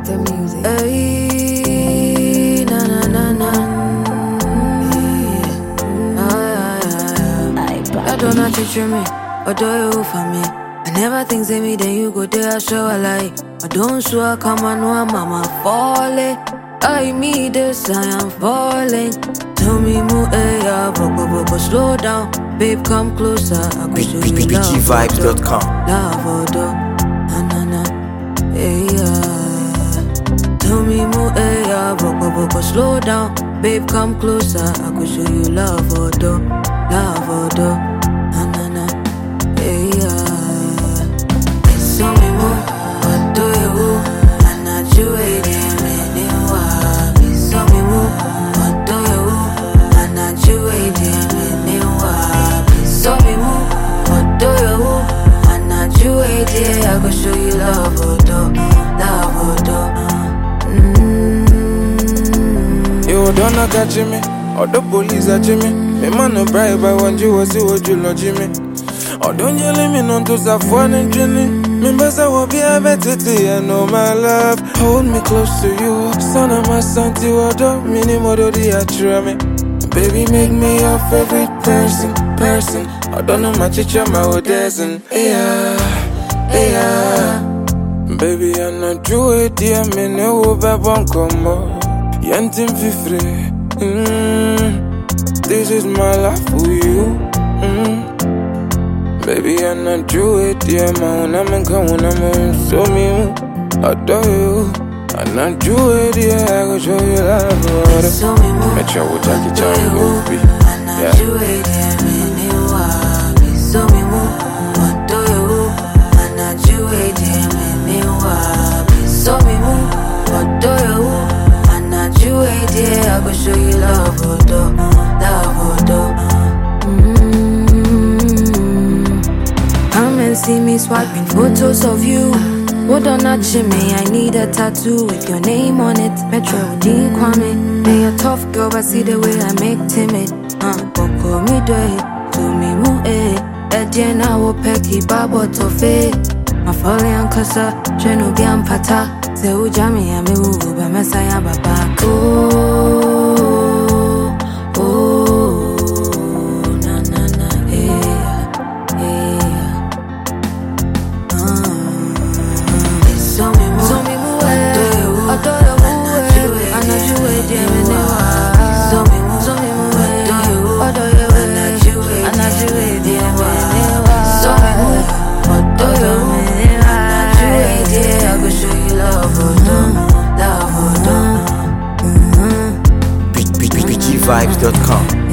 The music. Hey, na na na na. I don't know teach me, or do you for me? I never think say me, then you go there, show a lie. I don't swear, come on, no, mama falling. I me this, I am falling. Tell me, move, yeah, but slow down. Babe, come closer. I could show you love. BGVibes.com. Love, na na na. Hey, yeah. Tell me, move, yeah, but slow down. Babe, come closer. I could show you love, love, na na na. Hey, yeah. So me move, what do you? I'm not you waiting, anyway. So me move, what do you? I'm not you waiting, anyway. So me move, what do you? I'm not you waiting. I could show you love, love, You don't catch me, or the police are me. Me man no bribe, I want you to see what you lodge me. Or don't you let me know to say fun and journey. Me best I will be a better day, I know my love. Hold me close to you, son of my son to order. Minimum do the attra me. Baby, make me your favorite person. I don't know my teacher, my audition. Yeah. Baby, I'm not do it, dear. Me no over one come up. Yantin fi free. This is my life for you. Baby, I'm not do it, dear. Man, I'm so me. I adore you. I'm not do it, dear. I go show you love. so me move. Make sure we take it on movie. I'm not you waiting, anyway. So me move, what do you? I'm not you waiting, anyway. So me move, what do you? I'm not you waiting. I go show you love, love. Come and see me swiping photos of you. What on that me? I need a tattoo with your name on it. Metro Dean Kwame. Hey, a tough girl, but see the way I make timid. Boko me do it, to me mu Ediana wo peki babo tofe. My folly and kasa, Treno Bian Pata. Se ujami ya me uvu ba mesaya baba. Na na na, So me move, I thought I would. I know you wait, yeah, So me move, I thought you wait. I know you wait, yeah, So me move, I thought you wait. I know you wait, yeah. I could show you love, love, BGVibes.com.